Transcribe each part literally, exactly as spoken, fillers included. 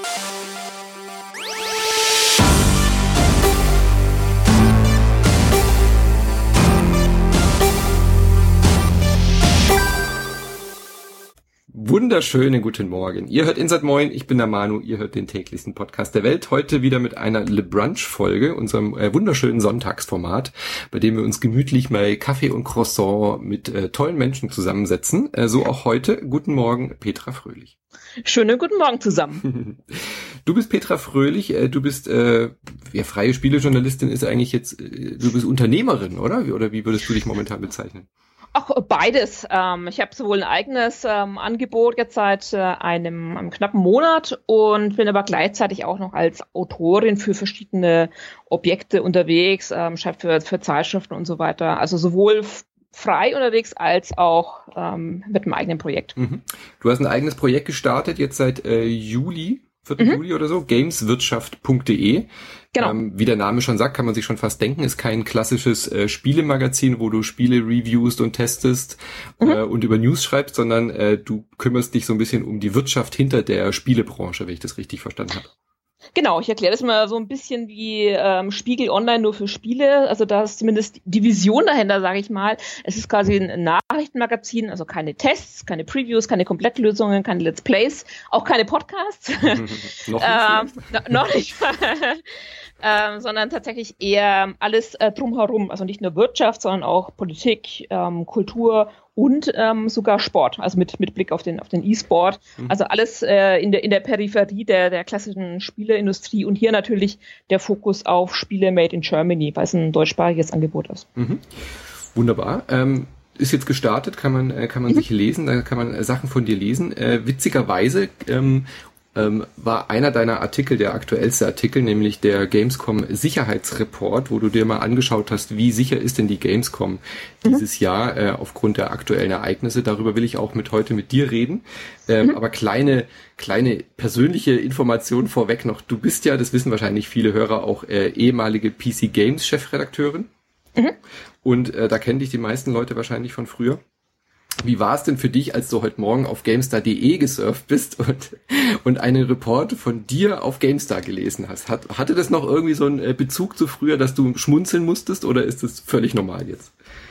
Wunderschönen guten Morgen. Ihr hört Inside Moin, ich bin der Manu, ihr hört den täglichsten Podcast der Welt. Heute wieder mit einer Le Brunch-Folge, unserem äh, wunderschönen Sonntagsformat, bei dem wir uns gemütlich mal Kaffee und Croissant mit äh, tollen Menschen zusammensetzen. Äh, so auch heute. Guten Morgen, Petra Fröhlich. Schönen guten Morgen zusammen. Du bist Petra Fröhlich, äh, du bist, äh, ja, freie Spielejournalistin ist eigentlich jetzt, äh, du bist Unternehmerin, oder? Oder wie würdest du dich momentan bezeichnen? Ach, beides. Ähm, ich habe sowohl ein eigenes ähm, Angebot jetzt seit äh, einem, einem knappen Monat und bin aber gleichzeitig auch noch als Autorin für verschiedene Objekte unterwegs, ähm, schreibe für, für Zeitschriften und so weiter. Also sowohl f- frei unterwegs als auch ähm, mit einem eigenen Projekt. Mhm. Du hast ein eigenes Projekt gestartet, jetzt seit äh, Juli, vierten Mhm. Juli oder so, gameswirtschaft punkt de. Genau. Ähm, wie der Name schon sagt, kann man sich schon fast denken, ist kein klassisches äh, Spielemagazin, wo du Spiele reviewst und testest mhm. äh, und über News schreibst, sondern äh, du kümmerst dich so ein bisschen um die Wirtschaft hinter der Spielebranche, wenn ich das richtig verstanden habe. Genau, ich erkläre das mal so ein bisschen wie ähm, Spiegel Online nur für Spiele. Also da ist zumindest die Vision dahinter, sage ich mal. Es ist quasi ein Nachrichtenmagazin, also keine Tests, keine Previews, keine Komplettlösungen, keine Let's Plays, auch keine Podcasts. noch nicht. ähm, no, noch nicht. Ähm, sondern tatsächlich eher alles äh, drumherum, also nicht nur Wirtschaft, sondern auch Politik, ähm, Kultur und ähm, sogar Sport, also mit mit Blick auf den auf den E-Sport, mhm. also alles äh, in der in der Peripherie der der klassischen Spieleindustrie und hier natürlich der Fokus auf Spiele made in Germany, weil es ein deutschsprachiges Angebot ist. Mhm. Wunderbar. Ähm Ist jetzt gestartet, kann man äh, kann man mhm. sich lesen, da kann man äh, Sachen von dir lesen. Äh, witzigerweise ähm, ähm, war einer deiner Artikel der aktuellste Artikel, nämlich der Gamescom Sicherheitsreport, wo du dir mal angeschaut hast, wie sicher ist denn die Gamescom mhm. dieses Jahr äh, aufgrund der aktuellen Ereignisse. Darüber will ich auch mit heute mit dir reden. Ähm, mhm. Aber kleine kleine persönliche Information vorweg noch. Du bist ja, das wissen wahrscheinlich viele Hörer, auch äh, ehemalige P C Games Chefredakteurin. Mhm. Und äh, da kennen dich die meisten Leute wahrscheinlich von früher. Wie war es denn für dich, als du heute Morgen auf GameStar punkt de gesurft bist und, und einen Report von dir auf GameStar gelesen hast? Hat, hatte das noch irgendwie so einen Bezug zu früher, dass du schmunzeln musstest, oder ist das völlig normal jetzt?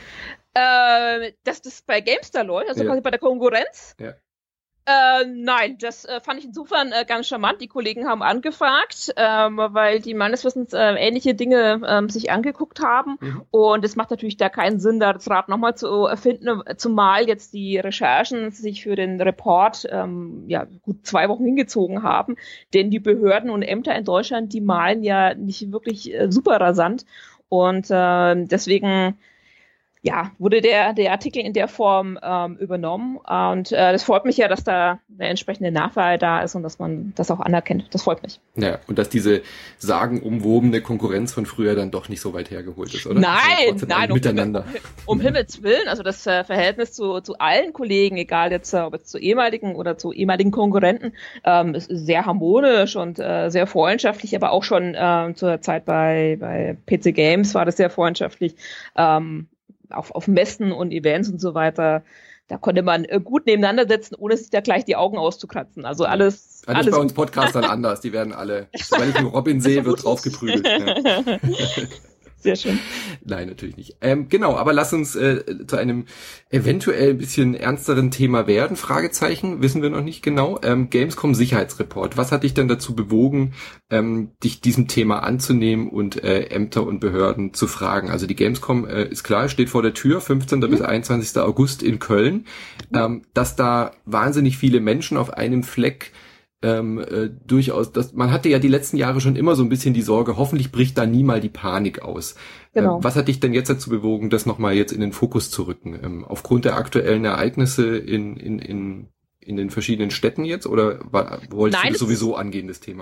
Äh, dass das bei GameStar läuft, also ja. quasi bei der Konkurrenz? Ja. Äh, nein, das äh, fand ich insofern äh, ganz charmant. Die Kollegen haben angefragt, ähm, weil die meines Wissens äh, ähnliche Dinge ähm, sich angeguckt haben. Mhm. Und es macht natürlich da keinen Sinn, da das Rad nochmal zu erfinden, zumal jetzt die Recherchen sich für den Report ähm, ja gut zwei Wochen hingezogen haben. Denn die Behörden und Ämter in Deutschland, die malen ja nicht wirklich äh, super rasant. Und äh, deswegen ja, wurde der der Artikel in der Form ähm, übernommen und äh, das freut mich ja, dass da eine entsprechende Nachfrage da ist und dass man das auch anerkennt. Das freut mich. Ja, und dass diese sagenumwobene Konkurrenz von früher dann doch nicht so weit hergeholt ist, oder? Nein, nein, um, miteinander. Um, um Himmels Willen, also das äh, Verhältnis zu zu allen Kollegen, egal jetzt äh, ob jetzt zu ehemaligen oder zu ehemaligen Konkurrenten, ähm, ist sehr harmonisch und äh, sehr freundschaftlich, aber auch schon äh, zur Zeit bei bei P C Games war das sehr freundschaftlich. Ähm, Auf, auf Messen und Events und so weiter, da konnte man äh, gut nebeneinander sitzen, ohne sich da gleich die Augen auszukratzen. Also alles. Ja, alles bei uns Podcastern anders. Die werden alle, wenn ich nur Robin sehe, wird drauf geprügelt. Ja. Sehr schön. Nein, natürlich nicht. Ähm, genau, aber lass uns äh, zu einem eventuell ein bisschen ernsteren Thema werden. Fragezeichen, wissen wir noch nicht genau. Ähm, Gamescom Sicherheitsreport. Was hat dich denn dazu bewogen, ähm, dich diesem Thema anzunehmen und äh, Ämter und Behörden zu fragen? Also die Gamescom äh, ist klar, steht vor der Tür, fünfzehnten bis einundzwanzigsten August in Köln. Ähm, dass da wahnsinnig viele Menschen auf einem Fleck Ähm, äh, durchaus, das, man hatte ja die letzten Jahre schon immer so ein bisschen die Sorge, hoffentlich bricht da nie mal die Panik aus. Genau. Äh, was hat dich denn jetzt dazu bewogen, das nochmal jetzt in den Fokus zu rücken? Ähm, aufgrund der aktuellen Ereignisse in, in, in, in den verschiedenen Städten jetzt, oder war, wolltest Nein, du das sowieso angehen, das Thema?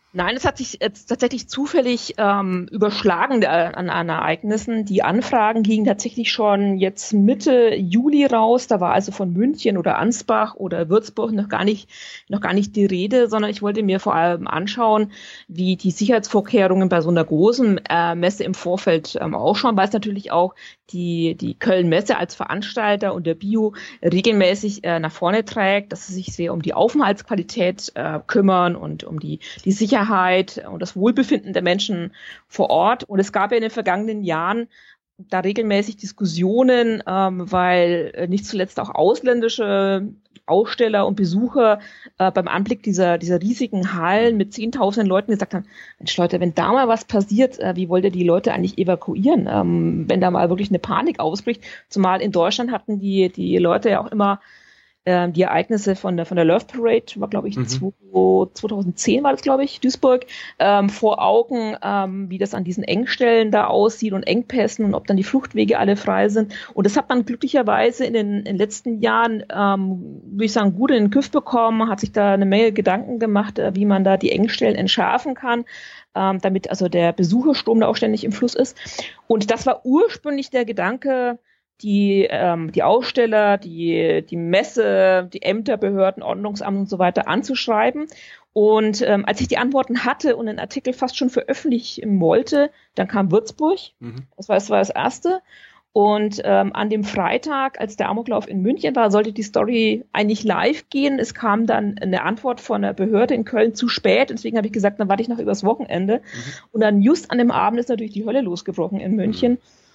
Nein, es hat sich jetzt tatsächlich zufällig ähm, überschlagen an, an Ereignissen. Die Anfragen gingen tatsächlich schon jetzt Mitte Juli raus. Da war also von München oder Ansbach oder Würzburg noch gar nicht, noch gar nicht die Rede, sondern ich wollte mir vor allem anschauen, wie die Sicherheitsvorkehrungen bei so einer großen äh, Messe im Vorfeld ähm, ausschauen, weil es natürlich auch die, die Köln-Messe als Veranstalter und der Bio regelmäßig äh, nach vorne trägt, dass sie sich sehr um die Aufenthaltsqualität äh, kümmern und um die, die Sicherheit und das Wohlbefinden der Menschen vor Ort. Und es gab ja in den vergangenen Jahren da regelmäßig Diskussionen, ähm, weil äh, nicht zuletzt auch ausländische Aussteller und Besucher äh, beim Anblick dieser, dieser riesigen Hallen mit zehntausenden Leuten gesagt haben, Mensch Leute, wenn da mal was passiert, äh, wie wollt ihr die Leute eigentlich evakuieren, ähm, wenn da mal wirklich eine Panik ausbricht? Zumal in Deutschland hatten die, die Leute ja auch immer äh, die Ereignisse von der, von der Love Parade, war glaube ich mhm. zweitausendzehn war das glaube ich, Duisburg, ähm, vor Augen, ähm, wie das an diesen Engstellen da aussieht und Engpässen und ob dann die Fluchtwege alle frei sind. Und das hat man glücklicherweise in den, in den letzten Jahren, ähm, würde ich sagen, gut in den Griff bekommen, hat sich da eine Menge Gedanken gemacht, äh, wie man da die Engstellen entschärfen kann, ähm, damit also der Besucherstrom da auch ständig im Fluss ist. Und das war ursprünglich der Gedanke, die ähm, die Aussteller, die die Messe, die Ämter, Behörden, Ordnungsamt und so weiter anzuschreiben. Und ähm, als ich die Antworten hatte und den Artikel fast schon veröffentlichen wollte, dann kam Würzburg. Mhm. Das war, das war das Erste. Und ähm, an dem Freitag, als der Amoklauf in München war, sollte die Story eigentlich live gehen. Es kam dann eine Antwort von der Behörde in Köln zu spät. Deswegen habe ich gesagt, dann warte ich noch übers Wochenende. Mhm. Und dann just an dem Abend ist natürlich die Hölle losgebrochen in München. Mhm.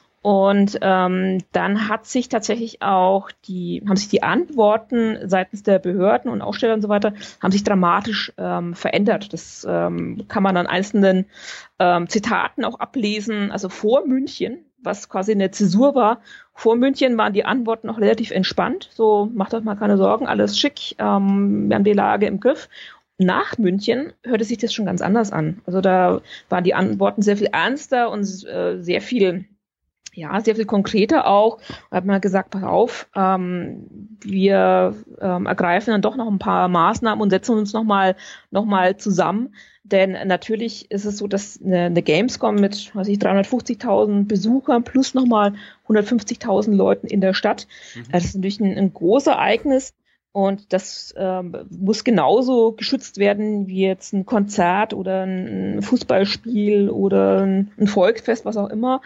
Und ähm, dann hat sich tatsächlich auch die, haben sich die Antworten seitens der Behörden und Aussteller und so weiter, haben sich dramatisch ähm, verändert. Das ähm, kann man an einzelnen ähm, Zitaten auch ablesen. Also vor München, was quasi eine Zäsur war, vor München waren die Antworten auch relativ entspannt. So, macht euch mal keine Sorgen, alles schick, ähm, wir haben die Lage im Griff. Nach München hörte sich das schon ganz anders an. Also da waren die Antworten sehr viel ernster und äh, sehr viel Ja, sehr viel konkreter auch. Da hat man gesagt, pass auf, ähm, wir ähm, ergreifen dann doch noch ein paar Maßnahmen und setzen uns nochmal noch mal zusammen. Denn natürlich ist es so, dass eine, eine Gamescom mit, weiß ich, dreihundertfünfzigtausend Besuchern plus nochmal hundertfünfzigtausend Leuten in der Stadt, mhm. das ist natürlich ein, ein großes Ereignis. Und das ähm, muss genauso geschützt werden wie jetzt ein Konzert oder ein Fußballspiel oder ein, ein Volksfest, was auch immer.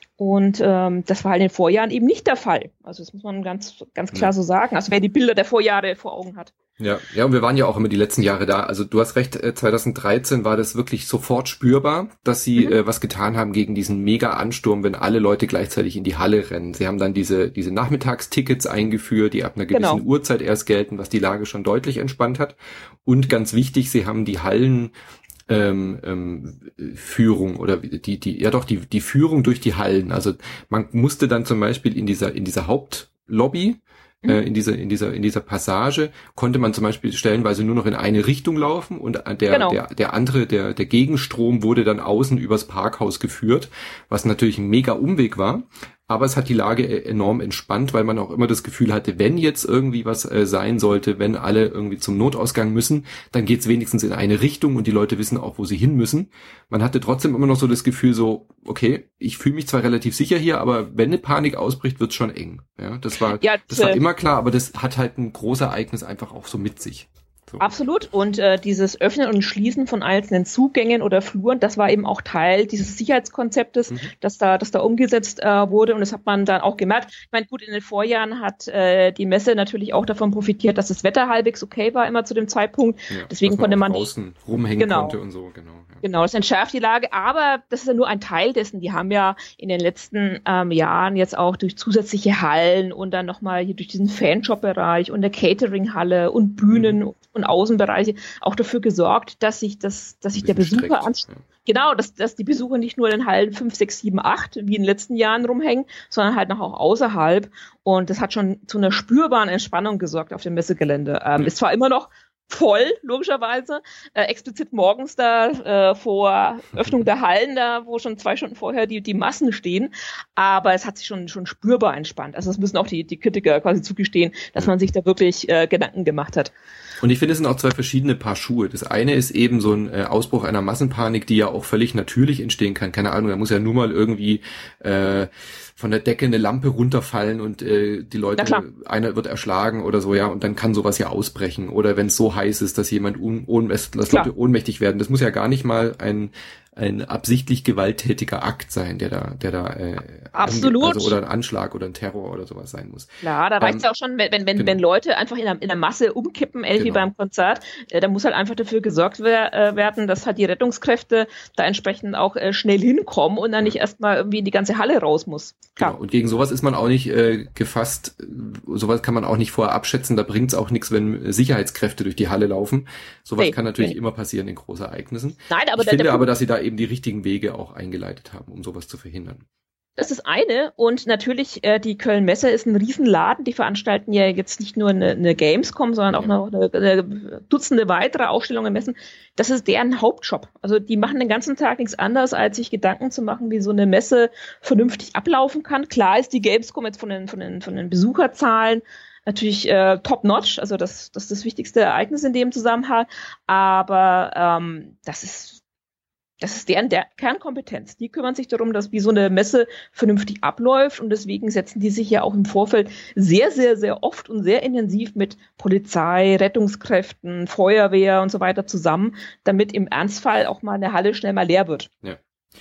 Und ähm, das war halt in den Vorjahren eben nicht der Fall. Also das muss man ganz ganz klar so sagen. Also wer die Bilder der Vorjahre vor Augen hat. Ja, ja, und wir waren ja auch immer die letzten Jahre da. Also du hast recht, zweitausenddreizehn war das wirklich sofort spürbar, dass sie mhm. äh, was getan haben gegen diesen Mega-Ansturm, wenn alle Leute gleichzeitig in die Halle rennen. Sie haben dann diese diese Nachmittagstickets eingeführt, die ab einer gewissen genau. Uhrzeit erst gelten, was die Lage schon deutlich entspannt hat. Und ganz wichtig, sie haben die Hallen Ähm, ähm, Führung oder die die ja doch die die Führung durch die Hallen. Also man musste dann zum Beispiel in dieser in dieser Hauptlobby mhm. äh, in dieser in dieser in dieser Passage konnte man zum Beispiel stellenweise nur noch in eine Richtung laufen und der genau. der der andere der der Gegenstrom wurde dann außen übers Parkhaus geführt, was natürlich ein mega Umweg war. Aber es hat die Lage enorm entspannt, weil man auch immer das Gefühl hatte, wenn jetzt irgendwie was äh, sein sollte, wenn alle irgendwie zum Notausgang müssen, dann geht's wenigstens in eine Richtung und die Leute wissen auch, wo sie hin müssen. Man hatte trotzdem immer noch so das Gefühl so, okay, ich fühle mich zwar relativ sicher hier, aber wenn eine Panik ausbricht, wird's schon eng. Ja, das war, ja, das war immer klar, aber das hat halt ein großes Ereignis einfach auch so mit sich. So. Absolut. Und äh, dieses Öffnen und Schließen von einzelnen Zugängen oder Fluren, das war eben auch Teil dieses Sicherheitskonzeptes, mhm. das da, das da umgesetzt äh, wurde. Und das hat man dann auch gemerkt. Ich meine, gut, in den Vorjahren hat äh, die Messe natürlich auch davon profitiert, dass das Wetter halbwegs okay war, immer zu dem Zeitpunkt. Ja, deswegen man konnte man außen rumhängen genau. konnte und so, genau. Ja. Genau, das entschärft die Lage, aber das ist ja nur ein Teil dessen. Die haben ja in den letzten ähm, Jahren jetzt auch durch zusätzliche Hallen und dann nochmal hier durch diesen Fanshop-Bereich und der Catering-Halle und Bühnen mhm. und Außenbereiche auch dafür gesorgt, dass sich das, dass sich der Besucher an, ja. genau, dass, dass die Besucher nicht nur in den Hallen fünf, sechs, sieben, acht wie in den letzten Jahren rumhängen, sondern halt noch auch außerhalb. Und das hat schon zu einer spürbaren Entspannung gesorgt auf dem Messegelände. Ähm, ja. Ist zwar immer noch voll, logischerweise, äh, explizit morgens da äh, vor Öffnung der Hallen, da wo schon zwei Stunden vorher die die Massen stehen, aber es hat sich schon schon spürbar entspannt. Also das müssen auch die die Kritiker quasi zugestehen, dass man sich da wirklich äh, Gedanken gemacht hat. Und ich finde, es sind auch zwei verschiedene Paar Schuhe. Das eine ist eben so ein äh, Ausbruch einer Massenpanik, die ja auch völlig natürlich entstehen kann. Keine Ahnung, da muss ja nur mal irgendwie äh, von der Decke eine Lampe runterfallen und äh, die Leute, einer wird erschlagen oder so, ja, und dann kann sowas ja ausbrechen. Oder wenn es so heiß ist, dass jemand un- ohnmächtig, dass Leute ohnmächtig werden. Das muss ja gar nicht mal ein ein absichtlich gewalttätiger Akt sein, der da, der da äh, absolut ange- also oder ein Anschlag oder ein Terror oder sowas sein muss. Klar, da reicht es ähm, ja auch schon, wenn wenn wenn, genau. wenn Leute einfach in der, in der Masse umkippen, ähnlich wie Genau. beim Konzert, äh, da muss halt einfach dafür gesorgt wer, äh, werden, dass halt die Rettungskräfte da entsprechend auch äh, schnell hinkommen und dann nicht erstmal irgendwie in die ganze Halle raus muss. Klar. Genau. Und gegen sowas ist man auch nicht äh, gefasst, sowas kann man auch nicht vorher abschätzen, da bringt es auch nichts, wenn Sicherheitskräfte durch die Halle laufen. Sowas Nee, kann natürlich nee. immer passieren in Großereignissen. Nein, aber ich der, finde der aber, dass sie da eben die richtigen Wege auch eingeleitet haben, um sowas zu verhindern. Das ist eine. Und natürlich, äh, die Köln-Messe ist ein Riesenladen. Die veranstalten ja jetzt nicht nur eine, eine Gamescom, sondern ja. auch noch eine, eine Dutzende weitere Ausstellungen, Messen. Das ist deren Hauptjob. Also die machen den ganzen Tag nichts anderes, als sich Gedanken zu machen, wie so eine Messe vernünftig ablaufen kann. Klar ist die Gamescom jetzt von den, von den, von den Besucherzahlen natürlich äh, top-notch. Also das, das ist das wichtigste Ereignis in dem Zusammenhang. Aber ähm, das ist Das ist deren der Kernkompetenz. Die kümmern sich darum, dass wie so eine Messe vernünftig abläuft und deswegen setzen die sich ja auch im Vorfeld sehr, sehr, sehr oft und sehr intensiv mit Polizei, Rettungskräften, Feuerwehr und so weiter zusammen, damit im Ernstfall auch mal eine Halle schnell mal leer wird. Ja.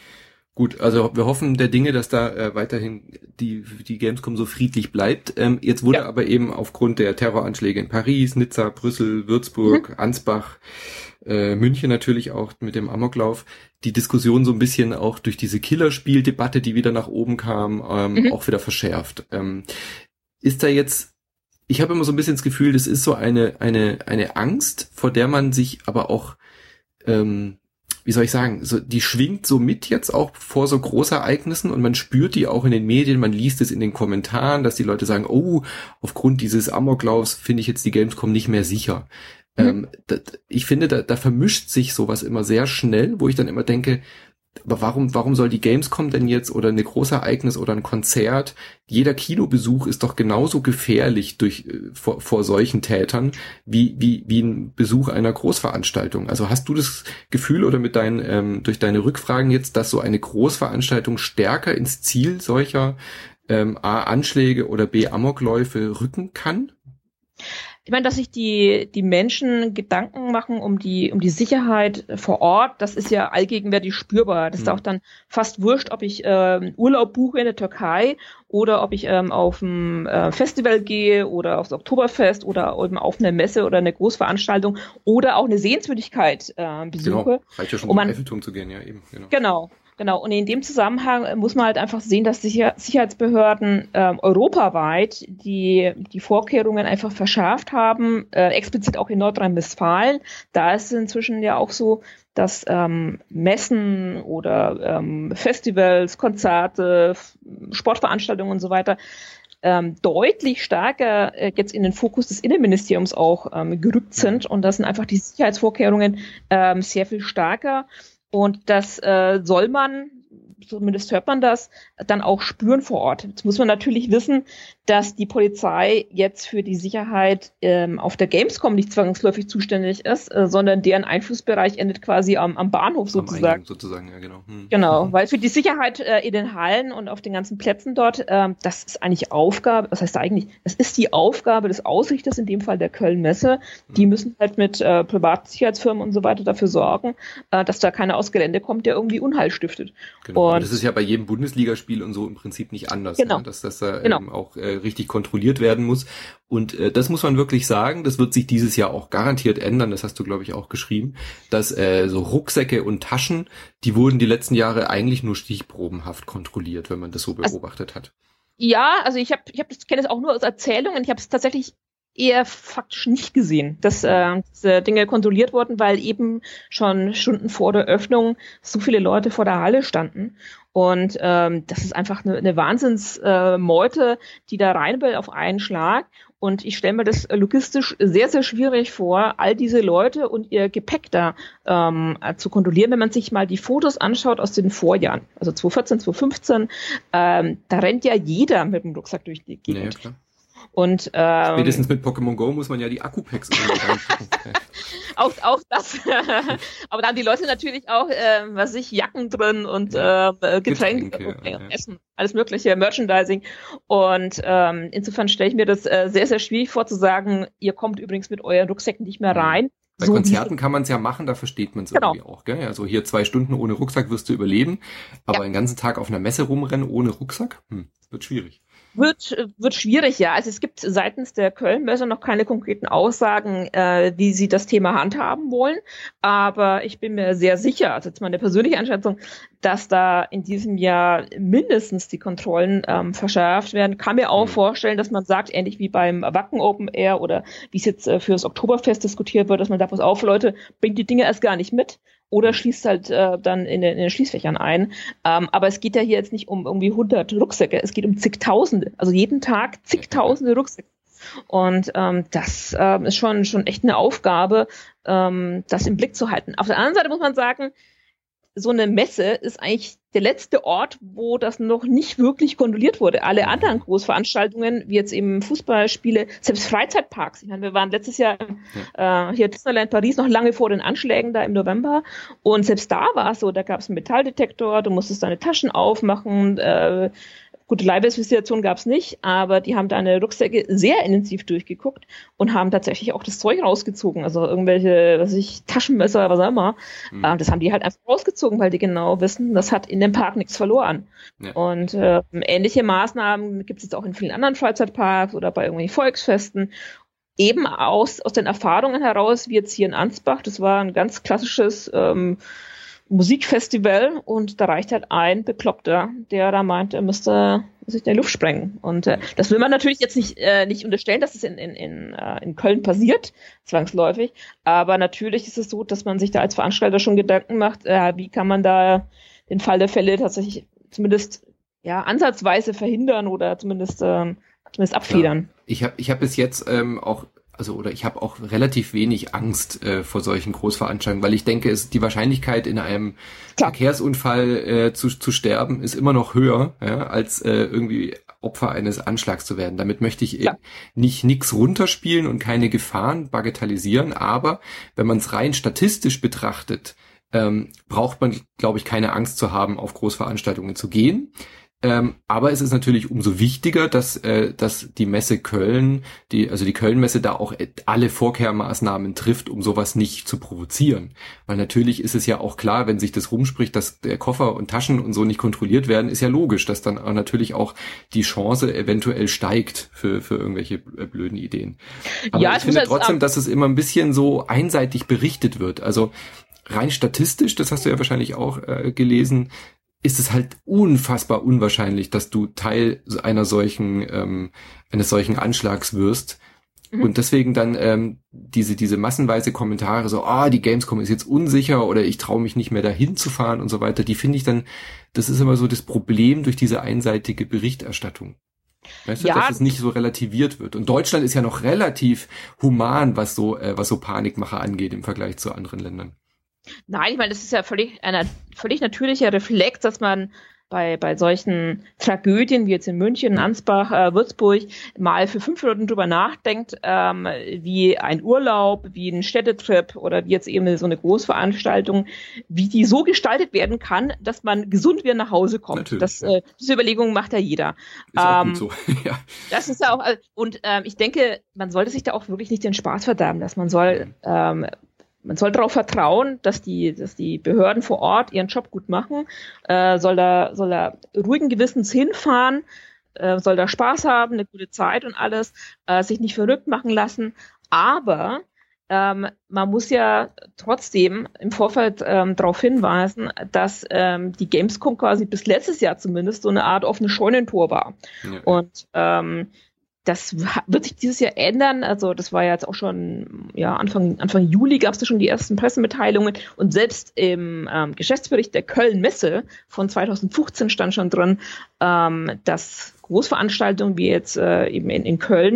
Gut, also wir hoffen der Dinge, dass da äh, weiterhin die die Gamescom so friedlich bleibt. Ähm, jetzt wurde ja. aber eben aufgrund der Terroranschläge in Paris, Nizza, Brüssel, Würzburg, mhm. Ansbach, äh, München natürlich auch mit dem Amoklauf, die Diskussion so ein bisschen auch durch diese Killerspieldebatte, die wieder nach oben kam, ähm, mhm. auch wieder verschärft. Ähm, ist da jetzt, ich habe immer so ein bisschen das Gefühl, das ist so eine eine eine Angst, vor der man sich aber auch ähm, wie soll ich sagen, so, die schwingt so mit jetzt auch vor so Großereignissen und man spürt die auch in den Medien, man liest es in den Kommentaren, dass die Leute sagen, oh, aufgrund dieses Amoklaufs finde ich jetzt die Gamescom nicht mehr sicher. Mhm. Ähm, das, ich finde, da, da vermischt sich sowas immer sehr schnell, wo ich dann immer denke, aber warum, warum soll die Gamescom denn jetzt oder eine große Ereignis oder ein Konzert, jeder Kinobesuch ist doch genauso gefährlich durch, vor, vor solchen Tätern wie, wie, wie ein Besuch einer Großveranstaltung. Also hast du das Gefühl oder mit deinen, ähm, durch deine Rückfragen jetzt, dass so eine Großveranstaltung stärker ins Ziel solcher, ähm, A, Anschläge oder B, Amokläufe rücken kann? Ich meine, dass sich die, die Menschen Gedanken machen um die, um die Sicherheit vor Ort, das ist ja allgegenwärtig spürbar. Das mhm. ist auch dann fast wurscht, ob ich ähm, Urlaub buche in der Türkei oder ob ich ähm, auf ein äh, Festival gehe oder aufs Oktoberfest oder eben auf eine Messe oder eine Großveranstaltung oder auch eine Sehenswürdigkeit äh, besuche. Genau, reicht ja schon, um zum Eiffelturm zu gehen, ja eben. Genau. genau. Genau, und in dem Zusammenhang muss man halt einfach sehen, dass Sicher- Sicherheitsbehörden ähm, europaweit die die Vorkehrungen einfach verschärft haben, äh, explizit auch in Nordrhein-Westfalen. Da ist es inzwischen ja auch so, dass ähm, Messen oder ähm, Festivals, Konzerte, Sportveranstaltungen und so weiter ähm, deutlich stärker äh, jetzt in den Fokus des Innenministeriums auch ähm, gerückt sind. Und da sind einfach die Sicherheitsvorkehrungen ähm, sehr viel stärker. Und das äh, soll man, zumindest hört man das, dann auch spüren vor Ort. Jetzt muss man natürlich wissen, dass die Polizei jetzt für die Sicherheit ähm, auf der Gamescom nicht zwangsläufig zuständig ist, äh, sondern deren Einflussbereich endet quasi am, am Bahnhof sozusagen. Am Eingang sozusagen, ja genau. Hm. Genau, weil für die Sicherheit äh, in den Hallen und auf den ganzen Plätzen dort, ähm, das ist eigentlich Aufgabe, was heißt eigentlich, das ist die Aufgabe des Ausrichters, in dem Fall der Köln-Messe. Die hm. müssen halt mit äh, privaten Sicherheitsfirmen und so weiter dafür sorgen, äh, dass da keiner aus Gelände kommt, der irgendwie Unheil stiftet. Genau. Und, und das ist ja bei jedem Bundesligaspiel und so im Prinzip nicht anders, genau. ne? Dass das da genau. ähm, auch äh, richtig kontrolliert werden muss. Und äh, das muss man wirklich sagen, das wird sich dieses Jahr auch garantiert ändern, das hast du, glaube ich, auch geschrieben, dass äh, so Rucksäcke und Taschen, die wurden die letzten Jahre eigentlich nur stichprobenhaft kontrolliert, wenn man das so beobachtet also, hat. Ja, also ich habe ich hab das kenne es auch nur aus Erzählungen, ich habe es tatsächlich eher faktisch nicht gesehen, dass äh, diese Dinge kontrolliert wurden, weil eben schon Stunden vor der Öffnung so viele Leute vor der Halle standen. Und ähm, das ist einfach eine, eine Wahnsinnsmeute, äh, die da rein will auf einen Schlag. Und ich stelle mir das logistisch sehr, sehr schwierig vor, all diese Leute und ihr Gepäck da ähm, zu kontrollieren. Wenn man sich mal die Fotos anschaut aus den Vorjahren, also zwanzig vierzehn, zwanzig fünfzehn, ähm, da rennt ja jeder mit dem Rucksack durch die Gegend. Ja, klar. Und ähm, spätestens mit Pokémon Go muss man ja die Akku-Packs reinpacken. auch, auch das. Aber da haben die Leute natürlich auch, äh, was weiß ich, Jacken drin und äh, Getränke, Getränke okay, ja. Essen, alles mögliche, Merchandising. Und ähm, insofern stelle ich mir das äh, sehr, sehr schwierig vor zu sagen, ihr kommt übrigens mit euren Rucksäcken nicht mehr rein. Bei so Konzerten kann man es ja machen, da versteht man es genau. irgendwie auch. Gell? Also hier zwei Stunden ohne Rucksack wirst du überleben, aber ja. den ganzen Tag auf einer Messe rumrennen ohne Rucksack, hm, wird schwierig. Wird, wird schwierig, ja. Also es gibt seitens der Köln-Messe noch keine konkreten Aussagen, äh, wie sie das Thema handhaben wollen. Aber ich bin mir sehr sicher, also jetzt meine persönliche Einschätzung, dass da in diesem Jahr mindestens die Kontrollen ähm, verschärft werden. Kann mir auch mhm. vorstellen, dass man sagt, ähnlich wie beim Wacken Open Air oder wie es jetzt äh, für das Oktoberfest diskutiert wird, dass man sagt, pass auf, Leute, bringt die Dinge erst gar nicht mit. Oder schließt halt äh, dann in den, in den Schließfächern ein. Ähm, aber es geht ja hier jetzt nicht um irgendwie hundert Rucksäcke, es geht um zigtausende. Also jeden Tag zigtausende Rucksäcke. Und ähm, das ähm, ist schon schon echt eine Aufgabe, ähm, das im Blick zu halten. Auf der anderen Seite muss man sagen, so eine Messe ist eigentlich der letzte Ort, wo das noch nicht wirklich kontrolliert wurde. Alle anderen Großveranstaltungen, wie jetzt eben Fußballspiele, selbst Freizeitparks. Ich meine, wir waren letztes Jahr ja. äh, hier Disneyland Paris noch lange vor den Anschlägen da im November. Und selbst da war es so, da gab es einen Metalldetektor, du musstest deine Taschen aufmachen, äh, gute Leibesvisitation gab es nicht, aber die haben deine Rucksäcke sehr intensiv durchgeguckt und haben tatsächlich auch das Zeug rausgezogen. Also irgendwelche, was weiß ich, Taschenmesser, was auch immer. Mhm. Äh, das haben die halt einfach rausgezogen, weil die genau wissen, das hat in dem Park nichts verloren. Ja. Und äh, ähnliche Maßnahmen gibt es jetzt auch in vielen anderen Freizeitparks oder bei irgendwelchen Volksfesten. Eben aus, aus den Erfahrungen heraus, wie jetzt hier in Ansbach, das war ein ganz klassisches ähm, Musikfestival und da reicht halt ein Bekloppter, der da meint, er müsste sich in die Luft sprengen. Und äh, das will man natürlich jetzt nicht äh, nicht unterstellen, dass es in in in, äh, in Köln passiert, zwangsläufig. Aber natürlich ist es so, dass man sich da als Veranstalter schon Gedanken macht, äh, wie kann man da den Fall der Fälle tatsächlich zumindest ja ansatzweise verhindern oder zumindest ähm, zumindest abfedern. Ja. Ich habe ich habe bis jetzt ähm, auch Also oder ich habe auch relativ wenig Angst äh, vor solchen Großveranstaltungen, weil ich denke, es die Wahrscheinlichkeit in einem Klar. Verkehrsunfall äh, zu, zu sterben ist immer noch höher, ja, als äh, irgendwie Opfer eines Anschlags zu werden. Damit möchte ich Klar. nicht nix runterspielen und keine Gefahren bagatellisieren, aber wenn man es rein statistisch betrachtet, ähm, braucht man, glaube ich, keine Angst zu haben, auf Großveranstaltungen zu gehen. Ähm, aber es ist natürlich umso wichtiger, dass äh, dass die Messe Köln, die also die Köln-Messe da auch alle Vorkehrmaßnahmen trifft, um sowas nicht zu provozieren. Weil natürlich ist es ja auch klar, wenn sich das rumspricht, dass der Koffer und Taschen und so nicht kontrolliert werden, ist ja logisch, dass dann auch natürlich auch die Chance eventuell steigt für für irgendwelche blöden Ideen. Aber ja, ich finde trotzdem, dass es immer ein bisschen so einseitig berichtet wird. Also rein statistisch, das hast du ja wahrscheinlich auch äh, gelesen, ist es halt unfassbar unwahrscheinlich, dass du Teil einer solchen ähm, eines solchen Anschlags wirst. Mhm. Und deswegen dann ähm, diese diese massenweise Kommentare so, ah, die Gamescom ist jetzt unsicher oder ich traue mich nicht mehr dahin zu fahren und so weiter, die finde ich dann, das ist immer so das Problem durch diese einseitige Berichterstattung. Weißt du, ja, dass es nicht so relativiert wird. Und Deutschland ist ja noch relativ human, was so äh, was so Panikmache angeht im Vergleich zu anderen Ländern. Nein, ich meine, das ist ja völlig ein völlig natürlicher Reflex, dass man bei bei solchen Tragödien wie jetzt in München, Ansbach, äh, Würzburg mal für fünf Minuten drüber nachdenkt, ähm, wie ein Urlaub, wie ein Städtetrip oder wie jetzt eben so eine Großveranstaltung, wie die so gestaltet werden kann, dass man gesund wieder nach Hause kommt. Natürlich, das, ja. äh, diese Überlegungen macht ja jeder. Ist auch ähm, gut so. Ja. Das ist ja auch, und ähm, ich denke, man sollte sich da auch wirklich nicht den Spaß verderben, dass man soll ähm, Man soll darauf vertrauen, dass die, dass die Behörden vor Ort ihren Job gut machen, äh, soll da, soll da ruhigen Gewissens hinfahren, äh, soll da Spaß haben, eine gute Zeit und alles, äh, sich nicht verrückt machen lassen. Aber ähm, man muss ja trotzdem im Vorfeld ähm, darauf hinweisen, dass ähm, die Gamescom quasi bis letztes Jahr zumindest so eine Art offene Scheunentor war. Ja. Und ähm, das wird sich dieses Jahr ändern. Also das war ja jetzt auch schon, ja, Anfang, Anfang Juli gab es da schon die ersten Pressemitteilungen. Und selbst im ähm, Geschäftsbericht der Köln-Messe von zweitausendfünfzehn stand schon drin, ähm, dass Großveranstaltungen wie jetzt äh, eben in, in Köln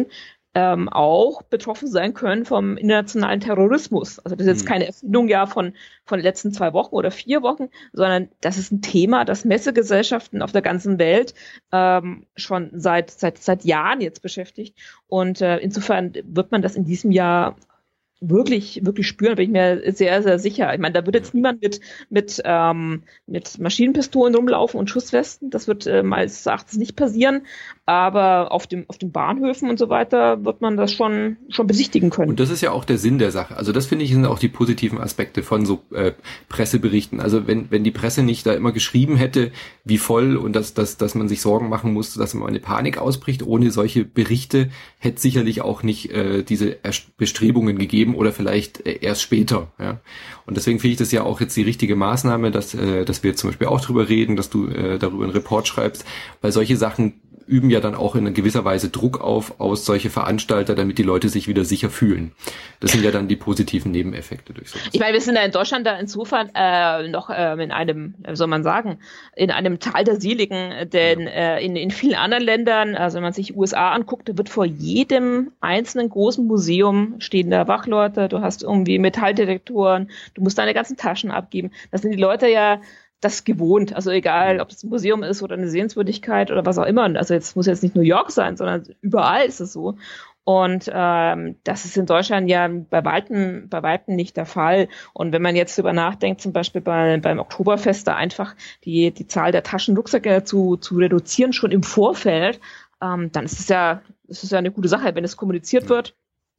ähm, auch betroffen sein können vom internationalen Terrorismus. Also das ist jetzt keine Erfindung ja von, von den letzten zwei Wochen oder vier Wochen, sondern das ist ein Thema, das Messegesellschaften auf der ganzen Welt ähm, schon seit, seit, seit Jahren jetzt beschäftigt. Und äh, insofern wird man das in diesem Jahr wirklich, wirklich spüren, bin ich mir sehr, sehr sicher. Ich meine, da wird jetzt niemand mit, mit, ähm, mit Maschinenpistolen rumlaufen und Schusswesten. Das wird äh, meines Erachtens nicht passieren. Aber auf dem, auf den Bahnhöfen und so weiter wird man das schon, schon besichtigen können. Und das ist ja auch der Sinn der Sache. Also das finde ich sind auch die positiven Aspekte von so äh, Presseberichten. Also wenn, wenn die Presse nicht da immer geschrieben hätte, wie voll und dass, dass, dass man sich Sorgen machen muss, dass man eine Panik ausbricht, ohne solche Berichte hätte sicherlich auch nicht äh, diese Bestrebungen gegeben oder vielleicht äh, erst später. Ja. Und deswegen finde ich das ja auch jetzt die richtige Maßnahme, dass, äh, dass wir jetzt zum Beispiel auch drüber reden, dass du äh, darüber einen Report schreibst, weil solche Sachen üben ja dann auch in gewisser Weise Druck auf aus solche Veranstalter, damit die Leute sich wieder sicher fühlen. Das sind ja dann die positiven Nebeneffekte durch sowas. Ich meine, wir sind ja in Deutschland da insofern äh, noch äh, in einem, wie soll man sagen, in einem Tal der Seligen, denn ja. äh, in, in vielen anderen Ländern, also wenn man sich U S A anguckt, da wird vor jedem einzelnen großen Museum stehen da Wachleute, du hast irgendwie Metalldetektoren, du musst deine ganzen Taschen abgeben. Das sind die Leute ja das gewohnt. Also egal, ob es ein Museum ist oder eine Sehenswürdigkeit oder was auch immer. Also jetzt muss jetzt nicht New York sein, sondern überall ist es so. Und ähm, das ist in Deutschland ja bei Weitem, bei Weitem nicht der Fall. Und wenn man jetzt darüber nachdenkt, zum Beispiel bei, beim Oktoberfest da einfach die, die Zahl der Taschenrucksäcke zu, zu reduzieren, schon im Vorfeld, ähm, dann ist es ja, ist es ja eine gute Sache, wenn es kommuniziert wird.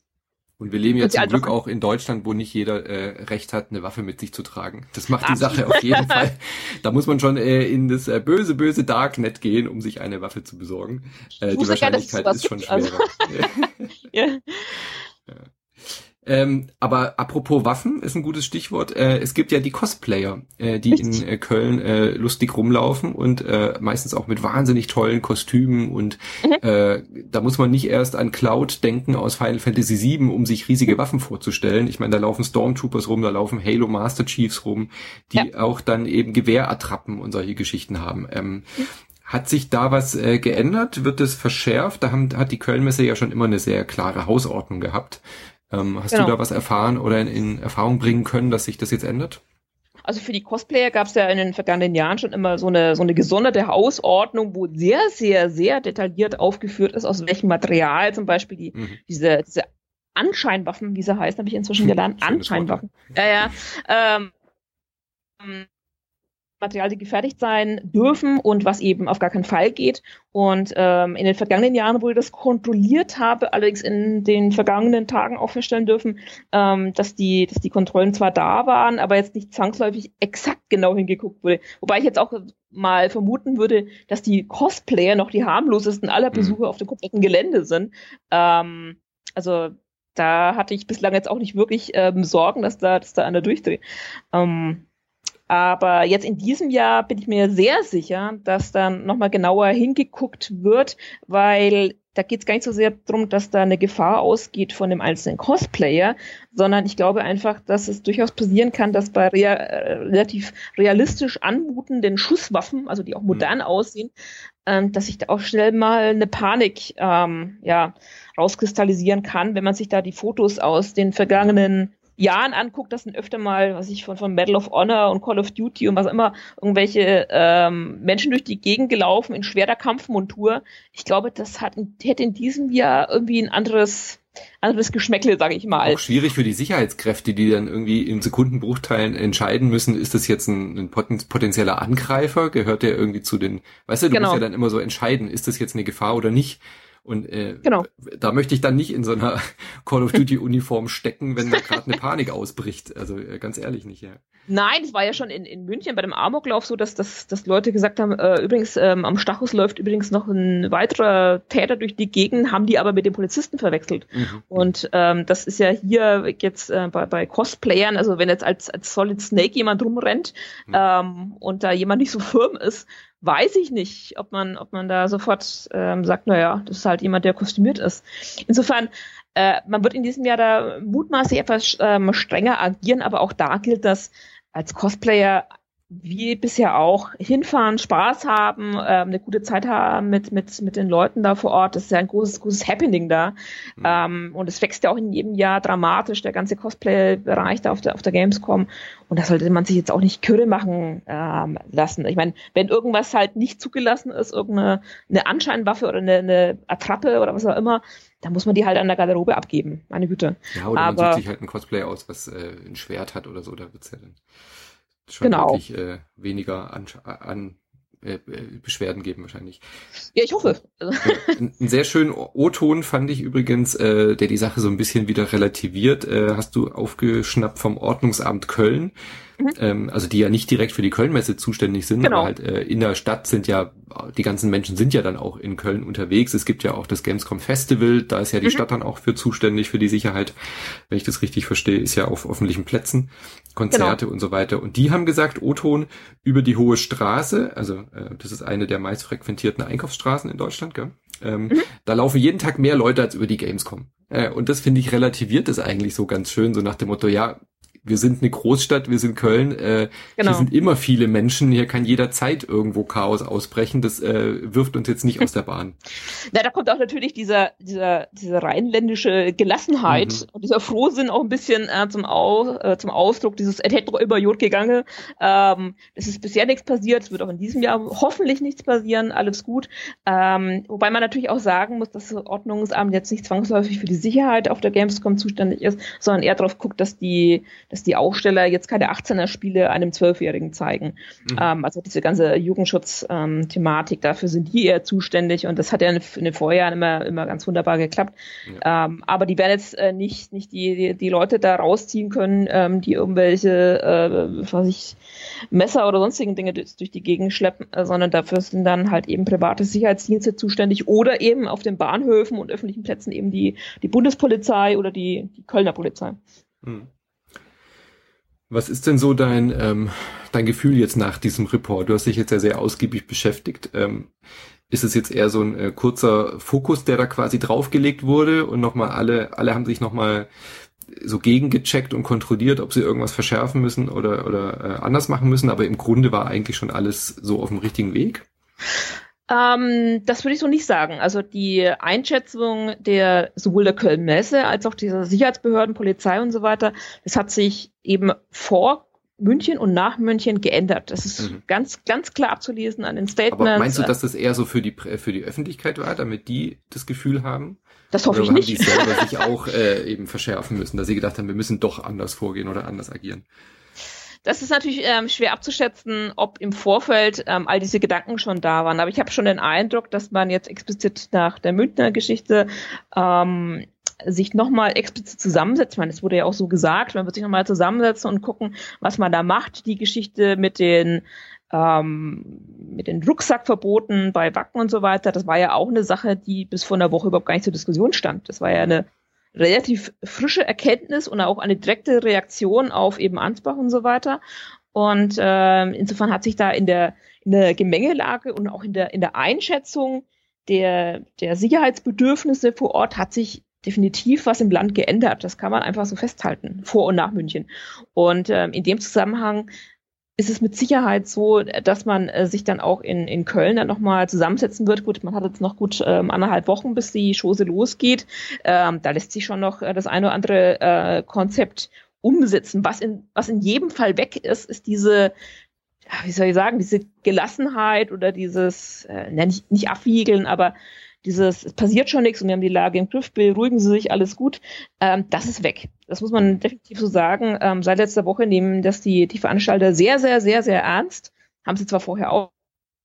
Und wir leben ja zum Glück auch in Deutschland, wo nicht jeder äh, Recht hat, eine Waffe mit sich zu tragen. Das macht die Sache auf jeden Fall. Da muss man schon äh, in das äh, böse, böse Darknet gehen, um sich eine Waffe zu besorgen. Äh, die Wahrscheinlichkeit ist schon schwerer. Also. ja. Ja. Ähm, aber apropos Waffen ist ein gutes Stichwort. Äh, es gibt ja die Cosplayer, äh, die Richtig. in äh, Köln äh, lustig rumlaufen und äh, meistens auch mit wahnsinnig tollen Kostümen und mhm. äh, da muss man nicht erst an Cloud denken aus Final Fantasy sieben, um sich riesige Waffen vorzustellen. Ich meine, da laufen Stormtroopers rum, da laufen Halo Master Chiefs rum, die ja. auch dann eben Gewehrattrappen und solche Geschichten haben. Ähm, mhm. Hat sich da was äh, geändert? Wird es verschärft? Da haben, hat die Kölnmesse ja schon immer eine sehr klare Hausordnung gehabt. Ähm, hast genau. du da was erfahren oder in, in Erfahrung bringen können, dass sich das jetzt ändert? Also für die Cosplayer gab es ja in den vergangenen Jahren schon immer so eine, so eine gesonderte Hausordnung, wo sehr, sehr, sehr detailliert aufgeführt ist, aus welchem Material zum Beispiel die, mhm. diese, diese Anscheinwaffen, wie sie heißen, habe ich inzwischen gelernt, Anscheinwaffen. Ja, ja. Ähm, Material, die gefertigt sein dürfen und was eben auf gar keinen Fall geht. Und ähm, in den vergangenen Jahren, wo ich das kontrolliert habe, allerdings in den vergangenen Tagen auch feststellen dürfen, ähm, dass die, dass die Kontrollen zwar da waren, aber jetzt nicht zwangsläufig exakt genau hingeguckt wurde. Wobei ich jetzt auch mal vermuten würde, dass die Cosplayer noch die harmlosesten aller Besucher mhm. auf dem kompletten Gelände sind. Ähm, also da hatte ich bislang jetzt auch nicht wirklich ähm, Sorgen, dass da, dass da einer durchdreht. Ähm, Aber jetzt in diesem Jahr bin ich mir sehr sicher, dass dann nochmal genauer hingeguckt wird, weil da geht es gar nicht so sehr darum, dass da eine Gefahr ausgeht von dem einzelnen Cosplayer, sondern ich glaube einfach, dass es durchaus passieren kann, dass bei rea- äh, relativ realistisch anmutenden Schusswaffen, also die auch modern mhm. aussehen, ähm, dass sich da auch schnell mal eine Panik ähm, ja, rauskristallisieren kann, wenn man sich da die Fotos aus den vergangenen Jahren anguckt, das sind öfter mal, was ich von, von Medal of Honor und Call of Duty und was immer, irgendwelche ähm, Menschen durch die Gegend gelaufen in schwerer Kampfmontur. Ich glaube, das hat, hätte in diesem Jahr irgendwie ein anderes, anderes Geschmäckle, sage ich mal. Auch schwierig für die Sicherheitskräfte, die dann irgendwie in Sekundenbruchteilen entscheiden müssen, ist das jetzt ein, ein potenzieller Angreifer? Gehört der irgendwie zu den, weißt du, du genau. musst ja dann immer so entscheiden, ist das jetzt eine Gefahr oder nicht? Und äh, genau. da möchte ich dann nicht in so einer Call of Duty Uniform stecken, wenn da gerade eine Panik ausbricht. Also äh, ganz ehrlich nicht, ja. Nein, es war ja schon in, in München bei dem Amoklauf so, dass, dass, dass Leute gesagt haben, äh, übrigens ähm, am Stachus läuft übrigens noch ein weiterer Täter durch die Gegend, haben die aber mit den Polizisten verwechselt. Mhm. Und ähm, das ist ja hier jetzt äh, bei, bei Cosplayern, also wenn jetzt als, als Solid Snake jemand rumrennt mhm. ähm, und da jemand nicht so firm ist, weiß ich nicht, ob man, ob man da sofort ähm, sagt, naja, das ist halt jemand, der kostümiert ist. Insofern, äh, man wird in diesem Jahr da mutmaßlich etwas ähm, strenger agieren, aber auch da gilt das, als Cosplayer wie bisher auch hinfahren, Spaß haben, ähm, eine gute Zeit haben mit mit mit den Leuten da vor Ort. Das ist ja ein großes großes Happening da. Mhm. Ähm, und es wächst ja auch in jedem Jahr dramatisch, der ganze Cosplay-Bereich da auf der auf der Gamescom. Und da sollte man sich jetzt auch nicht kirre machen ähm, lassen. Ich meine, wenn irgendwas halt nicht zugelassen ist, irgendeine eine Anscheinwaffe oder eine, eine Attrappe oder was auch immer, dann muss man die halt an der Garderobe abgeben. Meine Güte. Ja, oder Aber, man sucht sich halt ein Cosplay aus, was äh, ein Schwert hat oder so, da wird's ja dann schon genau. wirklich äh, weniger an, an äh, Beschwerden geben wahrscheinlich. Ja, ich hoffe. Ja, ein, ein sehr schönen O-Ton fand ich übrigens, äh, der die Sache so ein bisschen wieder relativiert, äh, hast du aufgeschnappt vom Ordnungsamt Köln. Mhm. Ähm, also die ja nicht direkt für die Kölnmesse zuständig sind, genau. aber halt äh, in der Stadt sind ja, die ganzen Menschen sind ja dann auch in Köln unterwegs. Es gibt ja auch das Gamescom Festival, da ist ja die mhm. Stadt dann auch für zuständig, für die Sicherheit, wenn ich das richtig verstehe, ist ja auf öffentlichen Plätzen, Konzerte genau. und so weiter. Und die haben gesagt, O-Ton über die Hohe Straße, also äh, das ist eine der meist frequentierten Einkaufsstraßen in Deutschland, gell? Ähm, mhm. Da laufen jeden Tag mehr Leute als über die Gamescom. Äh, und das finde ich relativiert das eigentlich so ganz schön, so nach dem Motto, ja, wir sind eine Großstadt, wir sind Köln, äh, genau. hier sind immer viele Menschen, hier kann jederzeit irgendwo Chaos ausbrechen, das äh, wirft uns jetzt nicht aus der Bahn. Na, da kommt auch natürlich dieser dieser diese rheinländische Gelassenheit mhm. und dieser Frohsinn auch ein bisschen äh, zum, Au, äh, zum Ausdruck, dieses es hätte doch über Jod gegangen. Ähm, es ist bisher nichts passiert, es wird auch in diesem Jahr hoffentlich nichts passieren, alles gut. Ähm, wobei man natürlich auch sagen muss, dass das Ordnungsamt jetzt nicht zwangsläufig für die Sicherheit auf der Gamescom zuständig ist, sondern eher darauf guckt, dass die dass die Aussteller jetzt keine achtzehner-Spiele einem Zwölfjährigen zeigen. Mhm. Ähm, also diese ganze Jugendschutz-Thematik, ähm, dafür sind die eher zuständig und das hat ja in, in den Vorjahren immer, immer ganz wunderbar geklappt. Ja. Ähm, aber die werden jetzt äh, nicht, nicht die, die, die Leute da rausziehen können, ähm, die irgendwelche, äh, was ich, Messer oder sonstigen Dinge durch, durch die Gegend schleppen, äh, sondern dafür sind dann halt eben private Sicherheitsdienste zuständig oder eben auf den Bahnhöfen und öffentlichen Plätzen eben die, die Bundespolizei oder die, die Kölner Polizei. Mhm. Was ist denn so dein ähm, dein Gefühl jetzt nach diesem Report? Du hast dich jetzt ja sehr ausgiebig beschäftigt. Ähm, ist es jetzt eher so ein äh, kurzer Fokus, der da quasi draufgelegt wurde und nochmal alle alle haben sich nochmal so gegengecheckt und kontrolliert, ob sie irgendwas verschärfen müssen oder oder äh, anders machen müssen, aber im Grunde war eigentlich schon alles so auf dem richtigen Weg? Ähm, das würde ich so nicht sagen. Also die Einschätzung der sowohl der Köln-Messe als auch dieser Sicherheitsbehörden, Polizei und so weiter, das hat sich eben vor München und nach München geändert. Das ist mhm. ganz ganz klar abzulesen an den Statements. Aber meinst du, dass das eher so für die für die Öffentlichkeit war, damit die das Gefühl haben? Das hoffe oder ich nicht. Haben die selber sich auch äh, eben verschärfen müssen, dass sie gedacht haben, wir müssen doch anders vorgehen oder anders agieren? Das ist natürlich ähm, schwer abzuschätzen, ob im Vorfeld ähm, all diese Gedanken schon da waren. Aber ich habe schon den Eindruck, dass man jetzt explizit nach der Münchner Geschichte ähm, sich nochmal explizit zusammensetzt. Ich meine, es wurde ja auch so gesagt, man wird sich nochmal zusammensetzen und gucken, was man da macht. Die Geschichte mit den ähm, mit den Rucksackverboten bei Wacken und so weiter, das war ja auch eine Sache, die bis vor einer Woche überhaupt gar nicht zur Diskussion stand. Das war ja eine relativ frische Erkenntnis und auch eine direkte Reaktion auf eben Ansbach und so weiter. Und äh, insofern hat sich da in der in der Gemengelage und auch in der in der Einschätzung der der Sicherheitsbedürfnisse vor Ort hat sich definitiv was im Land geändert. Das kann man einfach so festhalten, vor und nach München. Und äh, in dem Zusammenhang ist es mit Sicherheit so, dass man äh, sich dann auch in, in Köln dann nochmal zusammensetzen wird. Gut, man hat jetzt noch gut ähm, anderthalb Wochen, bis die Chose losgeht. Ähm, da lässt sich schon noch äh, das eine oder andere äh, Konzept umsetzen. Was in, was in jedem Fall weg ist, ist diese, ja, wie soll ich sagen, diese Gelassenheit oder dieses, äh, nicht, nicht abwiegeln, aber dieses, es passiert schon nichts und wir haben die Lage im Griff, beruhigen Sie sich, alles gut, ähm, das ist weg. Das muss man definitiv so sagen. Ähm, seit letzter Woche nehmen das die, die Veranstalter sehr, sehr, sehr, sehr ernst. Haben sie zwar vorher auch,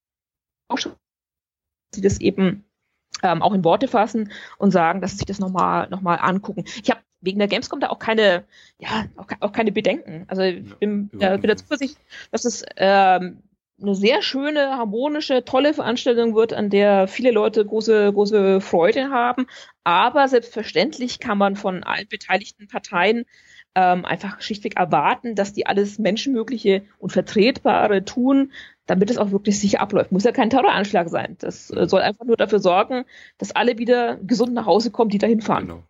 auch schon, sie das eben ähm, auch in Worte fassen und sagen, dass sie sich das nochmal noch mal angucken. Ich habe wegen der Gamescom da auch keine, ja, auch, auch keine Bedenken. Also ich bin, ja, bin der Zuversicht, dass es ähm, eine sehr schöne, harmonische, tolle Veranstaltung wird, an der viele Leute große, große Freude haben. Aber selbstverständlich kann man von allen beteiligten Parteien ähm, einfach schlichtweg erwarten, dass die alles Menschenmögliche und Vertretbare tun, damit es auch wirklich sicher abläuft. Muss ja kein Terroranschlag sein. Das äh, soll einfach nur dafür sorgen, dass alle wieder gesund nach Hause kommen, die dahin fahren. Genau.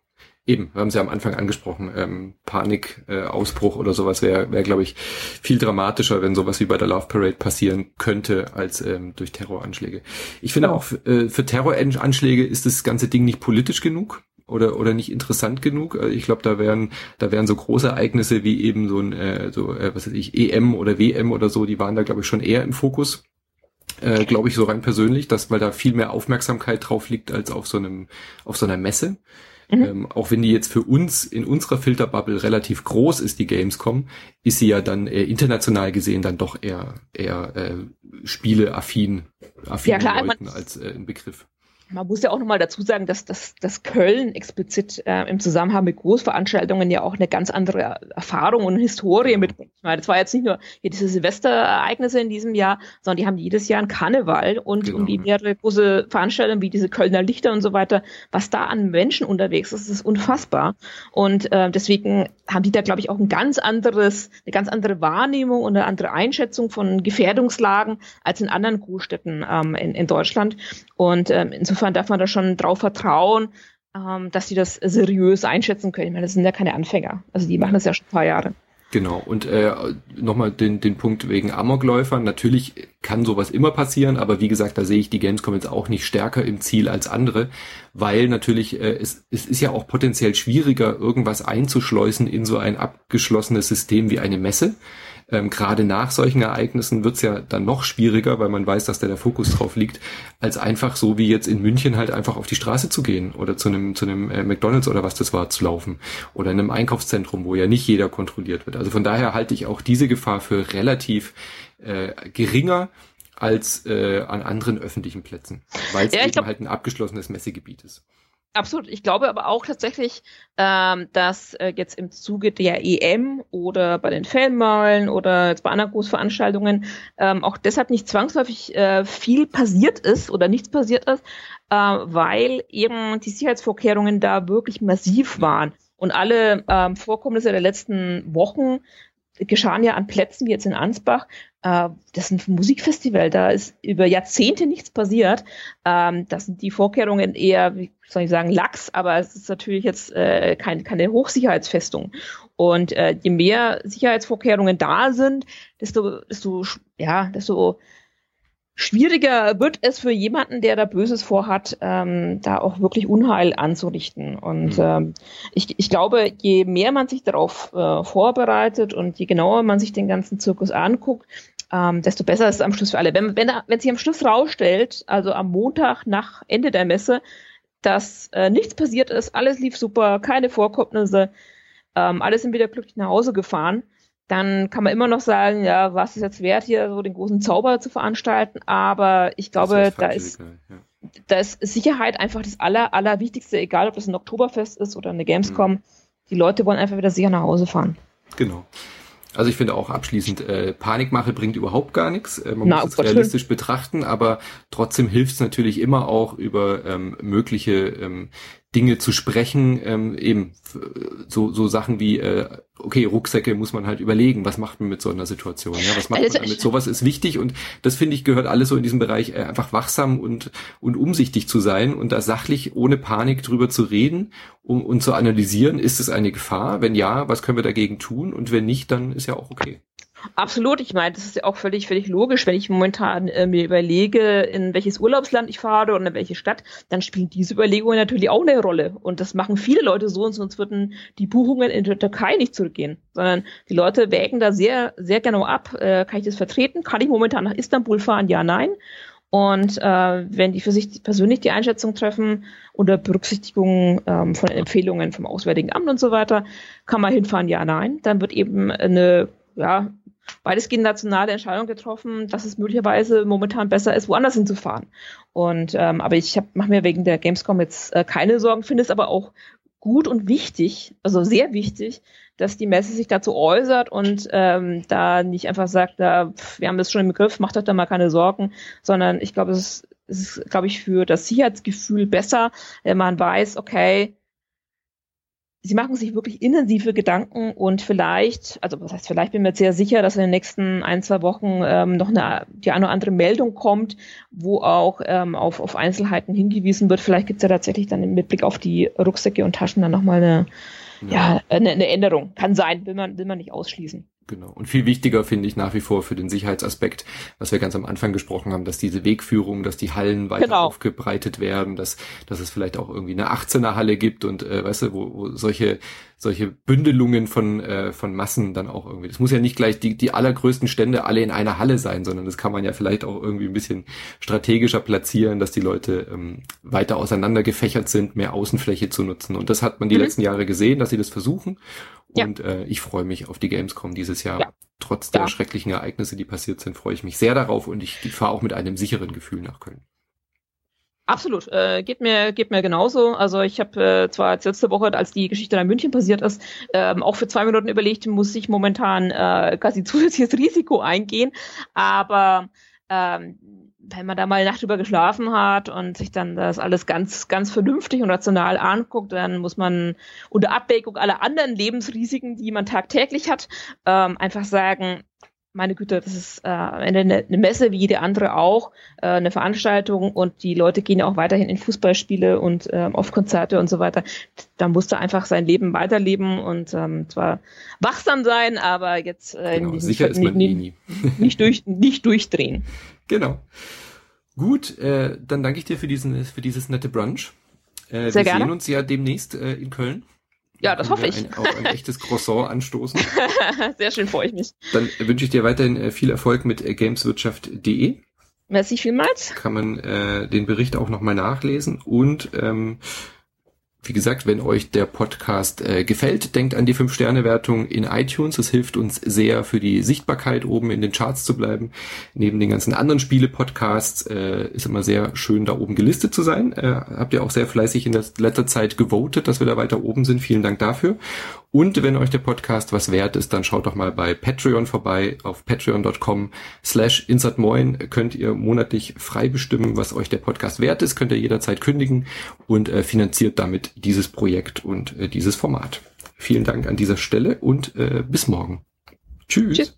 Eben, wir haben es ja am Anfang angesprochen, ähm, Panikausbruch äh, oder sowas wäre, wär, glaube ich, viel dramatischer, wenn sowas wie bei der Love Parade passieren könnte, als ähm, durch Terroranschläge. Ich finde oh. auch, äh, für Terroranschläge ist das ganze Ding nicht politisch genug oder oder nicht interessant genug. Ich glaube, da wären da wären so große Ereignisse wie eben so ein, äh, so äh, was weiß ich, E M oder W M oder so, die waren da, glaube ich, schon eher im Fokus. Äh, glaube ich, so rein persönlich, dass, weil da viel mehr Aufmerksamkeit drauf liegt als auf so einem, auf so einer Messe. Mhm. Ähm, auch wenn die jetzt für uns in unserer Filterbubble relativ groß ist, die Gamescom, ist sie ja dann äh, international gesehen dann doch eher eher äh, spieleaffin, affin ja, klar, Leuten als äh, ein Begriff. Man muss ja auch nochmal dazu sagen, dass, dass, dass Köln explizit äh, im Zusammenhang mit Großveranstaltungen ja auch eine ganz andere Erfahrung und Historie mitbringt. Ich meine, das war jetzt nicht nur hier diese Silvesterereignisse in diesem Jahr, sondern die haben jedes Jahr einen Karneval und Genau. um die mehrere große Veranstaltungen wie diese Kölner Lichter und so weiter, was da an Menschen unterwegs ist, ist unfassbar. Und äh, deswegen haben die da, glaube ich, auch ein ganz anderes, eine ganz andere Wahrnehmung und eine andere Einschätzung von Gefährdungslagen als in anderen Großstädten ähm, in, in Deutschland. Und ähm, insofern Insofern darf man da schon drauf vertrauen, ähm, dass sie das seriös einschätzen können. Ich meine, das sind ja keine Anfänger. Also die machen das ja schon ein paar Jahre. Genau. Und äh, nochmal den, den Punkt wegen Amokläufern. Natürlich kann sowas immer passieren, aber wie gesagt, da sehe ich die Gamescom jetzt auch nicht stärker im Ziel als andere, weil natürlich äh, es, es ist ja auch potenziell schwieriger, irgendwas einzuschleusen in so ein abgeschlossenes System wie eine Messe. Ähm, gerade nach solchen Ereignissen wird's ja dann noch schwieriger, weil man weiß, dass da der Fokus drauf liegt, als einfach so wie jetzt in München halt einfach auf die Straße zu gehen oder zu einem zu einem äh, McDonald's oder was das war zu laufen oder in einem Einkaufszentrum, wo ja nicht jeder kontrolliert wird. Also von daher halte ich auch diese Gefahr für relativ äh, geringer als äh, an anderen öffentlichen Plätzen, weil es ja, eben glaub, halt ein abgeschlossenes Messegebiet ist. Absolut. Ich glaube aber auch tatsächlich, ähm, dass äh, jetzt im Zuge der E M oder bei den Fanmeilen oder jetzt bei anderen Großveranstaltungen ähm, auch deshalb nicht zwangsläufig äh, viel passiert ist oder nichts passiert ist, äh, weil eben die Sicherheitsvorkehrungen da wirklich massiv waren. Und alle ähm, Vorkommnisse der letzten Wochen geschahen ja an Plätzen wie jetzt in Ansbach. Äh, das ist ein Musikfestival, da ist über Jahrzehnte nichts passiert. Ähm, das sind die Vorkehrungen eher, wie soll ich sagen, lax, aber es ist natürlich jetzt äh, kein, keine Hochsicherheitsfestung. Und äh, je mehr Sicherheitsvorkehrungen da sind, desto, desto, ja, desto schwieriger wird es für jemanden, der da Böses vorhat, ähm, da auch wirklich Unheil anzurichten. Und mhm. ähm, ich, ich glaube, je mehr man sich darauf äh, vorbereitet und je genauer man sich den ganzen Zirkus anguckt, ähm, desto besser ist es am Schluss für alle. Wenn, wenn, wenn sich am Schluss rausstellt, also am Montag nach Ende der Messe, dass äh, nichts passiert ist, alles lief super, keine Vorkommnisse, ähm, alle sind wieder glücklich nach Hause gefahren, dann kann man immer noch sagen, ja, was ist jetzt wert, hier so den großen Zauber zu veranstalten, aber ich glaube, da ist, ja. da ist Sicherheit einfach das aller, allerwichtigste, egal ob das ein Oktoberfest ist oder eine Gamescom, mhm. die Leute wollen einfach wieder sicher nach Hause fahren. Genau. Also ich finde auch abschließend, äh, Panikmache bringt überhaupt gar nichts. Äh, man Na, muss es realistisch schön. betrachten, aber trotzdem hilft es natürlich immer auch über ähm, mögliche ähm, Dinge zu sprechen, ähm, eben so so Sachen wie, äh, okay, Rucksäcke muss man halt überlegen, was macht man mit so einer Situation, ja, was macht man damit? Sowas ist wichtig und das finde ich gehört alles so in diesem Bereich, äh, einfach wachsam und und umsichtig zu sein und da sachlich ohne Panik drüber zu reden um, und zu analysieren, ist es eine Gefahr? Wenn ja, was können wir dagegen tun? Und wenn nicht, dann ist ja auch okay. Absolut, ich meine, das ist ja auch völlig, völlig logisch, wenn ich momentan äh, mir überlege, in welches Urlaubsland ich fahre oder in welche Stadt, dann spielen diese Überlegungen natürlich auch eine Rolle. Und das machen viele Leute so, und sonst würden die Buchungen in der Türkei nicht zurückgehen, sondern die Leute wägen da sehr, sehr genau ab, äh, kann ich das vertreten? Kann ich momentan nach Istanbul fahren? Ja, nein. Und äh, wenn die für sich persönlich die Einschätzung treffen, unter Berücksichtigung ähm, von Empfehlungen vom Auswärtigen Amt und so weiter, kann man hinfahren? Ja, nein. Dann wird eben eine, ja, weitestgehend nationale Entscheidung getroffen, dass es möglicherweise momentan besser ist, woanders hinzufahren. Und ähm, aber ich mache mir wegen der Gamescom jetzt äh, keine Sorgen, finde es aber auch gut und wichtig, also sehr wichtig, dass die Messe sich dazu äußert und ähm, da nicht einfach sagt, da, pf, wir haben das schon im Griff, macht euch da mal keine Sorgen, sondern ich glaube, es ist, es ist, glaube ich, für das Sicherheitsgefühl besser, wenn man weiß, okay, sie machen sich wirklich intensive Gedanken und vielleicht, also was heißt vielleicht, bin mir jetzt sehr sicher, dass in den nächsten ein, zwei Wochen ähm, noch eine, die eine oder andere Meldung kommt, wo auch ähm, auf, auf Einzelheiten hingewiesen wird. Vielleicht gibt es ja tatsächlich dann mit Blick auf die Rucksäcke und Taschen dann nochmal eine, ja. ja, eine, eine Änderung. Kann sein, will man, will man nicht ausschließen. Genau. Und viel wichtiger finde ich nach wie vor für den Sicherheitsaspekt, was wir ganz am Anfang gesprochen haben, dass diese Wegführung, dass die Hallen weiter genau. aufgebreitet werden, dass dass es vielleicht auch irgendwie eine achtzehner Halle gibt und äh, weißt du, wo, wo solche solche Bündelungen von äh, von Massen dann auch irgendwie. Das muss ja nicht gleich die die allergrößten Stände alle in einer Halle sein, sondern das kann man ja vielleicht auch irgendwie ein bisschen strategischer platzieren, dass die Leute ähm, weiter auseinander gefächert sind, mehr Außenfläche zu nutzen. Und das hat man die mhm. letzten Jahre gesehen, dass sie das versuchen. Und ja. äh, ich freue mich auf die Gamescom dieses Jahr. Ja. Trotz der ja. schrecklichen Ereignisse, die passiert sind, freue ich mich sehr darauf und ich fahre auch mit einem sicheren Gefühl nach Köln. Absolut, äh, geht mir geht mir genauso. Also ich habe äh, zwar jetzt letzte Woche, als die Geschichte in München passiert ist, ähm, auch für zwei Minuten überlegt, muss ich momentan äh, quasi zusätzliches Risiko eingehen, aber ähm, wenn man da mal eine Nacht drüber geschlafen hat und sich dann das alles ganz, ganz vernünftig und rational anguckt, dann muss man unter Abwägung aller anderen Lebensrisiken, die man tagtäglich hat, ähm, einfach sagen, meine Güte, das ist äh, eine, eine Messe wie jede andere auch, äh, eine Veranstaltung und die Leute gehen ja auch weiterhin in Fußballspiele und äh, auf Konzerte und so weiter. Da musste einfach sein Leben weiterleben und ähm, zwar wachsam sein, aber jetzt äh, genau, nicht, sicher ist man nicht, nie. nicht, durch, nicht durchdrehen. Genau. Gut, äh, dann danke ich dir für diesen für dieses nette Brunch. Äh, Sehr wir gerne. sehen uns ja demnächst äh, in Köln. Ja, das hoffe ich. Ein, auch ein echtes Croissant anstoßen. Sehr schön, freue ich mich. Dann wünsche ich dir weiterhin viel Erfolg mit gameswirtschaft punkt de. Merci vielmals. Kann man äh, den Bericht auch nochmal nachlesen und ähm, wie gesagt, wenn euch der Podcast äh, gefällt, denkt an die fünf Sterne Wertung in iTunes. Das hilft uns sehr für die Sichtbarkeit, oben in den Charts zu bleiben. Neben den ganzen anderen Spiele-Podcasts äh, ist immer sehr schön, da oben gelistet zu sein. Äh, habt ihr auch sehr fleißig in der letzter Zeit gewotet, dass wir da weiter oben sind. Vielen Dank dafür. Und wenn euch der Podcast was wert ist, dann schaut doch mal bei Patreon vorbei. Auf patreon dot com slash insertmoin könnt ihr monatlich frei bestimmen, was euch der Podcast wert ist. Könnt ihr jederzeit kündigen und äh, finanziert damit dieses Projekt und äh, dieses Format. Vielen Dank an dieser Stelle und äh, bis morgen. Tschüss. Tschüss.